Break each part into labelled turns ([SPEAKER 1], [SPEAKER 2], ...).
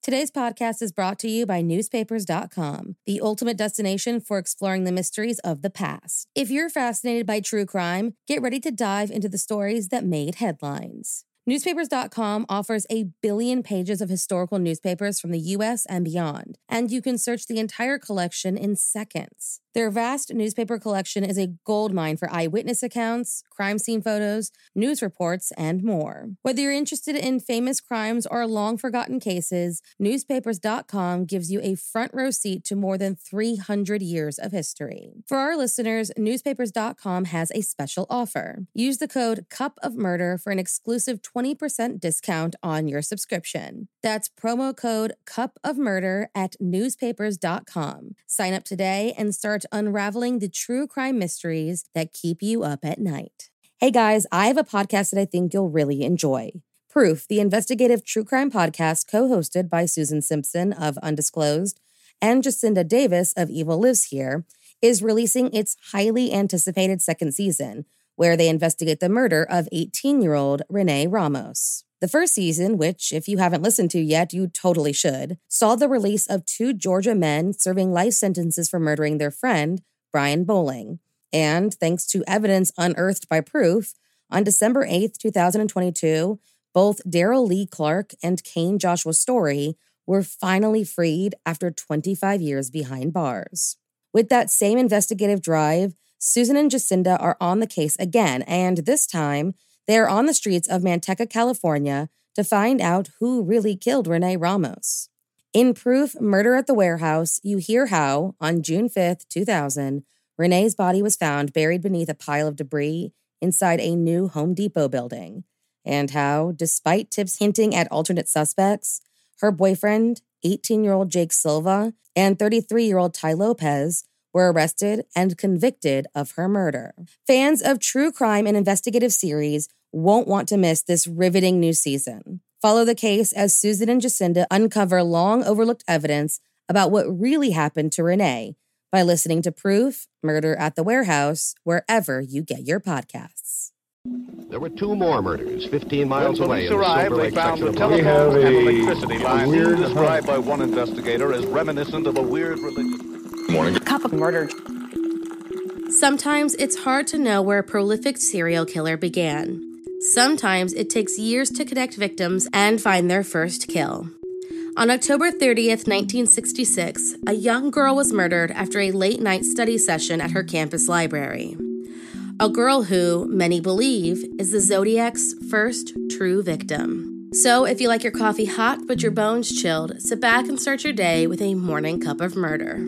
[SPEAKER 1] Today's podcast is brought to you by Newspapers.com, the ultimate destination for exploring the mysteries of the past. If you're fascinated by true crime, get ready to dive into the stories that made headlines. Newspapers.com offers 1 billion pages of historical newspapers from the U.S. and beyond, and you can search the entire collection in seconds. Their vast newspaper collection is a goldmine for eyewitness accounts, crime scene photos, news reports, and more. Whether you're interested in famous crimes or long-forgotten cases, Newspapers.com gives you a front-row seat to more than 300 years of history. For our listeners, Newspapers.com has a special offer. Use the code CUPOFMURDER for an exclusive 20% discount on your subscription. That's promo code CUPOFMURDER at Newspapers.com. Sign up today and start unraveling the true crime mysteries that keep you up at night. Hey guys, I have a podcast that I think you'll really enjoy. Proof, the investigative true crime podcast co-hosted by Susan Simpson of Undisclosed and Jacinda Davis of Evil Lives Here, is releasing its highly anticipated second season, where they investigate the murder of 18-year-old Renee Ramos. The first season, which if you haven't listened to yet, you totally should, saw the release of 2 Georgia men serving life sentences for murdering their friend, Brian Bowling. And thanks to evidence unearthed by Proof, on December 8th, 2022, both Daryl Lee Clark and Kane Joshua Story were finally freed after 25 years behind bars. With that same investigative drive, Susan and Jacinda are on the case again, and this time, they are on the streets of Manteca, California, to find out who really killed Renee Ramos. In Proof, Murder at the Warehouse, you hear how, on June 5th, 2000, Renee's body was found buried beneath a pile of debris inside a new Home Depot building, and how, despite tips hinting at alternate suspects, her boyfriend, 18-year-old Jake Silva, and 33-year-old Ty Lopez were arrested and convicted of her murder. Fans of true crime and investigative series won't want to miss this riveting new season. Follow the case as Susan and Jacinda uncover long-overlooked evidence about what really happened to Renee by listening to Proof, Murder at the Warehouse, wherever you get your podcasts.
[SPEAKER 2] There were 2 more murders 15 miles
[SPEAKER 3] when
[SPEAKER 2] away.
[SPEAKER 3] Police arrived, they found a telephone and electricity line described by one investigator as reminiscent of a weird religious...
[SPEAKER 4] Cup of murder.
[SPEAKER 1] Sometimes it's hard to know where a prolific serial killer began. Sometimes it takes years to connect victims and find their first kill. On October 30th, 1966, a young girl was murdered after a late-night study session at her campus library. A girl who, many believe, is the Zodiac's first true victim. So if you like your coffee hot but your bones chilled, sit back and start your day with a morning cup of murder.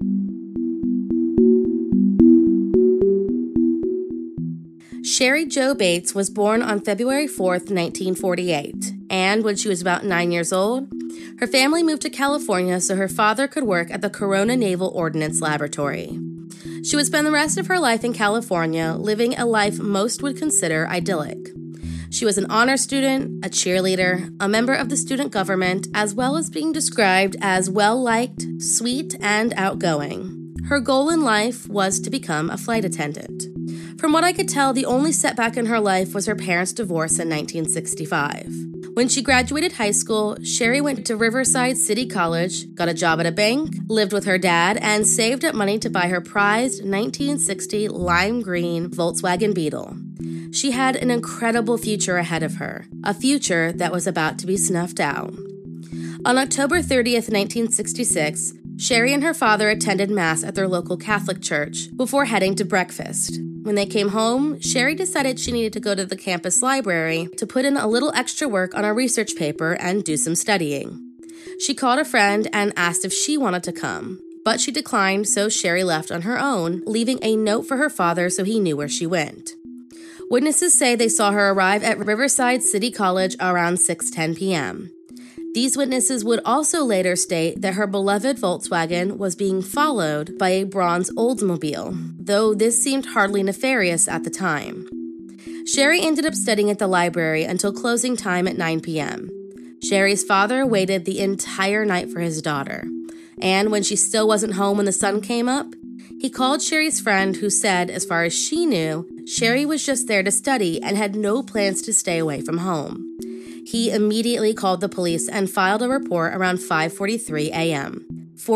[SPEAKER 1] Sherry Jo Bates was born on February 4th, 1948, and when she was about 9 years old, her family moved to California so her father could work at the Corona Naval Ordnance Laboratory. She would spend the rest of her life in California, living a life most would consider idyllic. She was an honor student, a cheerleader, a member of the student government, as well as being described as well-liked, sweet, and outgoing. Her goal in life was to become a flight attendant. From what I could tell, the only setback in her life was her parents' divorce in 1965. When she graduated high school, Sherry went to Riverside City College, got a job at a bank, lived with her dad, and saved up money to buy her prized 1960 lime green Volkswagen Beetle. She had an incredible future ahead of her, a future that was about to be snuffed out. On October 30th, 1966, Sherry and her father attended Mass at their local Catholic church before heading to breakfast. When they came home, Sherry decided she needed to go to the campus library to put in a little extra work on a research paper and do some studying. She called a friend and asked if she wanted to come, but she declined, so Sherry left on her own, leaving a note for her father so he knew where she went. Witnesses say they saw her arrive at Riverside City College around 6:10 p.m. These witnesses would also later state that her beloved Volkswagen was being followed by a bronze Oldsmobile, though this seemed hardly nefarious at the time. Sherry ended up studying at the library until closing time at 9 p.m. Sherry's father waited the entire night for his daughter, and when she still wasn't home when the sun came up, he called Sherry's friend who said, as far as she knew, Sherry was just there to study and had no plans to stay away from home. He immediately called the police and filed a report around 5:43 a.m.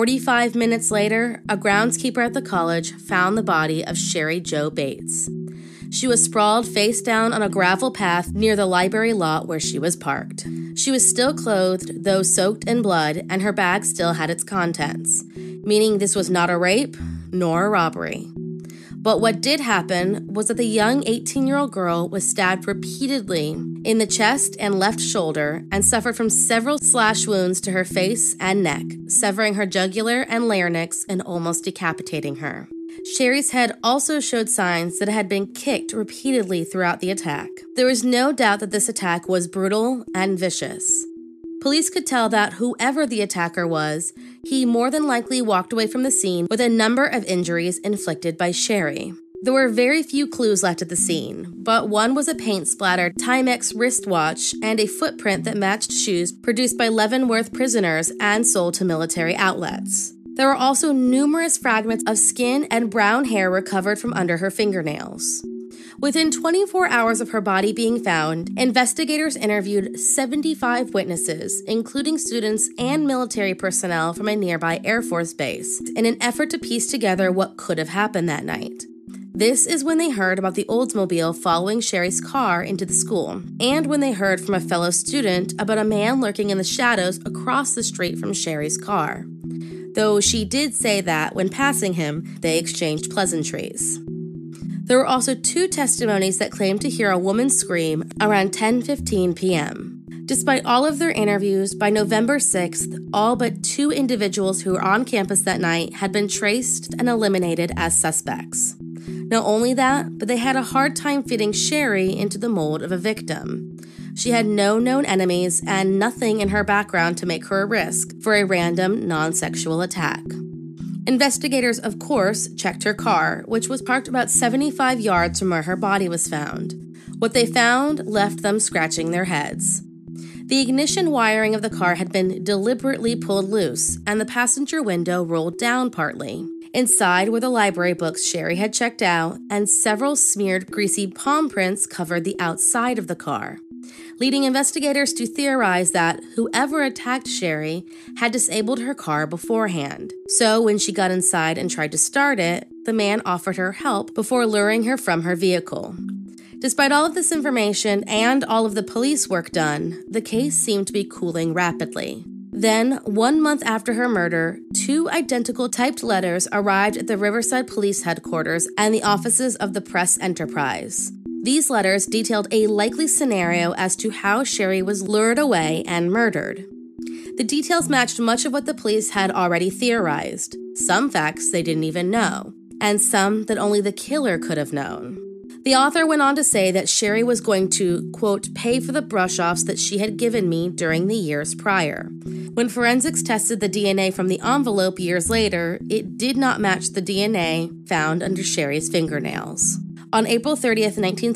[SPEAKER 1] 45 minutes later, a groundskeeper at the college found the body of Sherry Jo Bates. She was sprawled face down on a gravel path near the library lot where she was parked. She was still clothed, though soaked in blood, and her bag still had its contents, meaning this was not a rape nor a robbery. But what did happen was that the young 18-year-old girl was stabbed repeatedly in the chest and left shoulder and suffered from several slash wounds to her face and neck, severing her jugular and larynx and almost decapitating her. Sherry's head also showed signs that it had been kicked repeatedly throughout the attack. There was no doubt that this attack was brutal and vicious. Police could tell that whoever the attacker was, he more than likely walked away from the scene with a number of injuries inflicted by Sherry. There were very few clues left at the scene, but one was a paint-splattered Timex wristwatch and a footprint that matched shoes produced by Leavenworth prisoners and sold to military outlets. There were also numerous fragments of skin and brown hair recovered from under her fingernails. Within 24 hours of her body being found, investigators interviewed 75 witnesses, including students and military personnel from a nearby Air Force base, in an effort to piece together what could have happened that night. This is when they heard about the Oldsmobile following Sherry's car into the school, and when they heard from a fellow student about a man lurking in the shadows across the street from Sherry's car. Though she did say that, when passing him, they exchanged pleasantries. There were also 2 testimonies that claimed to hear a woman scream around 10:15 p.m. Despite all of their interviews, by November 6th, all but 2 individuals who were on campus that night had been traced and eliminated as suspects. Not only that, but they had a hard time fitting Sherry into the mold of a victim. She had no known enemies and nothing in her background to make her a risk for a random, non-sexual attack. Investigators, of course, checked her car, which was parked about 75 yards from where her body was found. What they found left them scratching their heads. The ignition wiring of the car had been deliberately pulled loose, and the passenger window rolled down partly. Inside were the library books Sherry had checked out, and several smeared, greasy palm prints covered the outside of the car, leading investigators to theorize that whoever attacked Sherry had disabled her car beforehand. So when she got inside and tried to start it, the man offered her help before luring her from her vehicle. Despite all of this information and all of the police work done, the case seemed to be cooling rapidly. Then, 1 month after her murder, 2 identical typed letters arrived at the Riverside Police Headquarters and the offices of the Press Enterprise. These letters detailed a likely scenario as to how Sherry was lured away and murdered. The details matched much of what the police had already theorized, some facts they didn't even know, and some that only the killer could have known. The author went on to say that Sherry was going to, quote, pay for the brush-offs that she had given me during the years prior. When forensics tested the DNA from the envelope years later, it did not match the DNA found under Sherry's fingernails. On April 30th,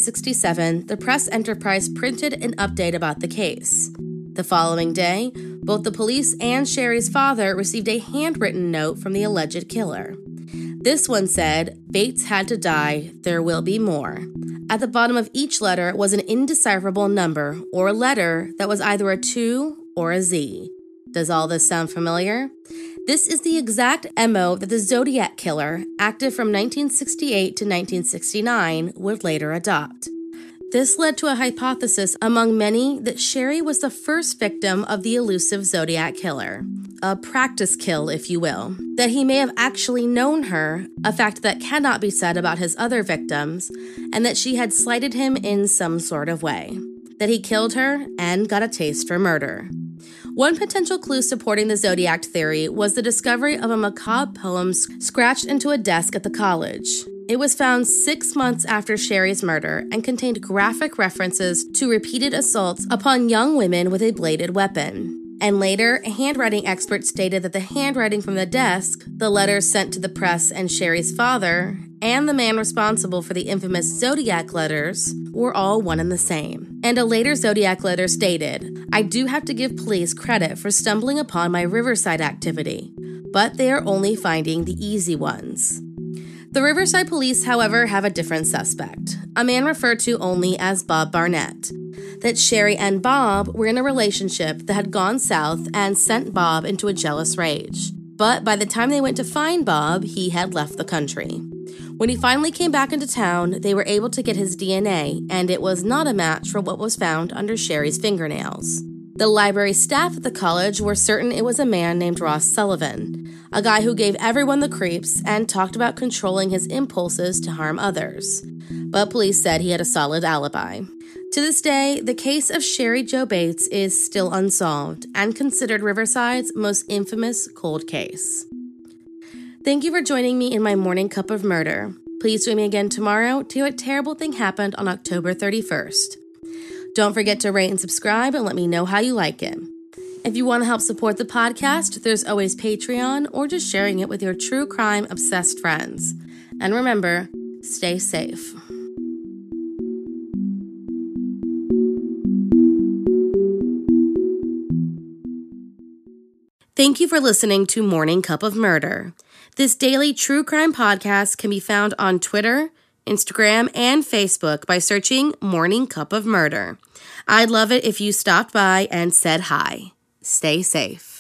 [SPEAKER 1] 1967, the Press Enterprise printed an update about the case. The following day, both the police and Sherry's father received a handwritten note from the alleged killer. This one said, "Bates had to die, there will be more." At the bottom of each letter was an indecipherable number or letter that was either a 2 or a Z. Does all this sound familiar? This is the exact MO that the Zodiac Killer, active from 1968 to 1969, would later adopt. This led to a hypothesis among many that Sherry was the first victim of the elusive Zodiac Killer. A practice kill, if you will. That he may have actually known her, a fact that cannot be said about his other victims, and that she had slighted him in some sort of way. That he killed her and got a taste for murder. One potential clue supporting the Zodiac theory was the discovery of a macabre poem scratched into a desk at the college. It was found 6 months after Sherry's murder and contained graphic references to repeated assaults upon young women with a bladed weapon. And later, a handwriting expert stated that the handwriting from the desk, the letters sent to the press and Sherry's father, and the man responsible for the infamous Zodiac letters were all one and the same. And a later Zodiac letter stated, "I do have to give police credit for stumbling upon my Riverside activity, but they are only finding the easy ones." The Riverside police, however, have a different suspect, a man referred to only as Bob Barnett. that Sherry and Bob were in a relationship that had gone south and sent Bob into a jealous rage. But by the time they went to find Bob, he had left the country. When he finally came back into town, they were able to get his DNA, and it was not a match for what was found under Sherry's fingernails. The library staff at the college were certain it was a man named Ross Sullivan, a guy who gave everyone the creeps and talked about controlling his impulses to harm others. But police said he had a solid alibi. To this day, the case of Sherry Jo Bates is still unsolved and considered Riverside's most infamous cold case. Thank you for joining me in my morning cup of murder. Please join me again tomorrow to hear what terrible thing happened on October 31st. Don't forget to rate and subscribe and let me know how you like it. If you want to help support the podcast, there's always Patreon or just sharing it with your true crime obsessed friends. And remember, stay safe. Thank you for listening to Morning Cup of Murder. This daily true crime podcast can be found on Twitter, Instagram, and Facebook by searching Morning Cup of Murder. I'd love it if you stopped by and said hi. Stay safe.